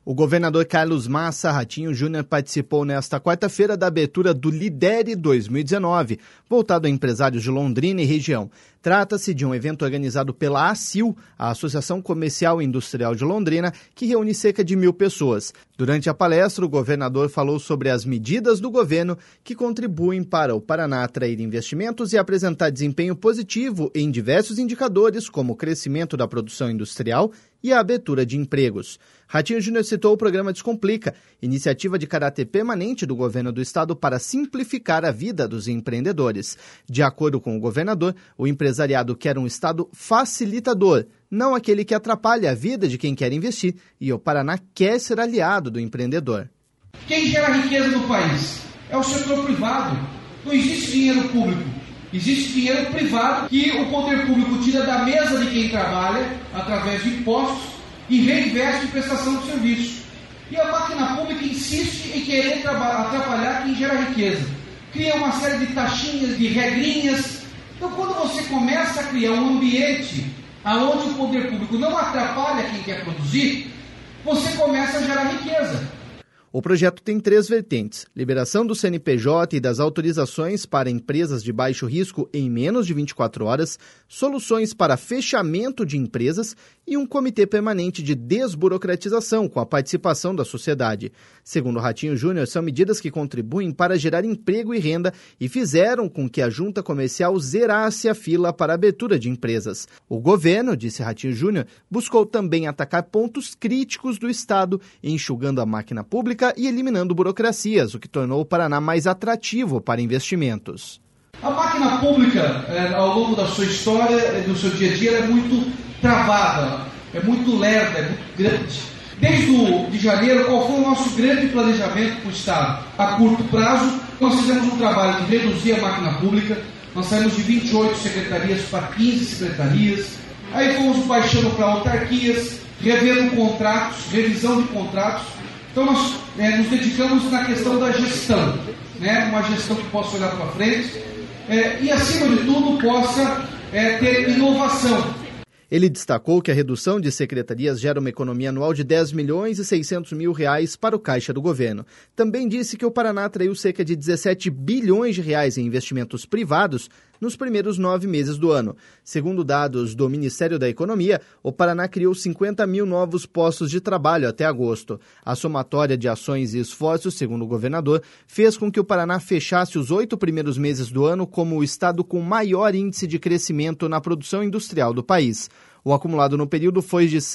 O governador Carlos Massa Ratinho Júnior participou nesta quarta-feira da abertura do Lidere 2019, voltado a empresários de Londrina e região. Trata-se de um evento organizado pela ACIL, a Associação Comercial e Industrial de Londrina, que reúne cerca de 1.000 pessoas. Durante a palestra, o governador falou sobre as medidas do governo que contribuem para o Paraná atrair investimentos e apresentar desempenho positivo em diversos indicadores, como o crescimento da produção industrial e a abertura de empregos. Ratinho Júnior citou o programa Descomplica, iniciativa de caráter permanente do governo do estado para simplificar a vida dos empreendedores. De acordo com o governador, o empresariado quer um estado facilitador, não aquele que atrapalha a vida de quem quer investir, e o Paraná quer ser aliado do empreendedor. Quem gera riqueza no país é o setor privado. Não existe dinheiro público. Existe dinheiro privado que o poder público tira da mesa de quem trabalha, através de impostos, e reinveste em prestação de serviço. E a máquina pública insiste em querer atrapalhar quem gera riqueza. Cria uma série de taxinhas, de regrinhas. Então, quando você começa a criar um ambiente onde o poder público não atrapalha quem quer produzir, você começa a gerar riqueza. O projeto tem 3 vertentes: liberação do CNPJ e das autorizações para empresas de baixo risco em menos de 24 horas, soluções para fechamento de empresas e um comitê permanente de desburocratização com a participação da sociedade. Segundo Ratinho Júnior, são medidas que contribuem para gerar emprego e renda e fizeram com que a junta comercial zerasse a fila para a abertura de empresas. O governo, disse Ratinho Júnior, buscou também atacar pontos críticos do Estado, enxugando a máquina pública e eliminando burocracias, o que tornou o Paraná mais atrativo para investimentos. A máquina pública, ao longo da sua história, do seu dia a dia, é muito travada, é muito lerda, é muito grande. Desde janeiro, qual foi o nosso grande planejamento para o Estado? A curto prazo, nós fizemos um trabalho de reduzir a máquina pública, nós saímos de 28 secretarias para 15 secretarias, aí fomos baixando para autarquias, revendo contratos, revisão de contratos. Então nós nos dedicamos na questão da gestão, uma gestão que possa olhar para frente e, acima de tudo, possa ter inovação. Ele destacou que a redução de secretarias gera uma economia anual de R$10.600.000 para o caixa do governo. Também disse que o Paraná atraiu cerca de R$17 bilhões em investimentos privados nos primeiros 9 meses do ano. Segundo dados do Ministério da Economia, o Paraná criou 50 mil novos postos de trabalho até agosto. A somatória de ações e esforços, segundo o governador, fez com que o Paraná fechasse os 8 primeiros meses do ano como o estado com maior índice de crescimento na produção industrial do país. O acumulado no período foi de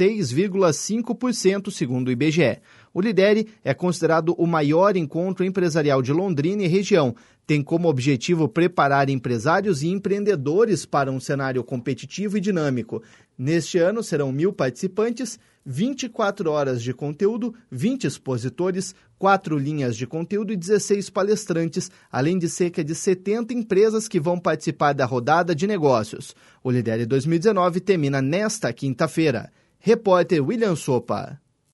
6,5%, segundo o IBGE. O Lidere é considerado o maior encontro empresarial de Londrina e região. Tem como objetivo preparar empresários e empreendedores para um cenário competitivo e dinâmico. Neste ano serão 1.000 participantes, 24 horas de conteúdo, 20 expositores, 4 linhas de conteúdo e 16 palestrantes, além de cerca de 70 empresas que vão participar da rodada de negócios. O Lidere 2019 termina nesta quinta-feira. Repórter William Sopa.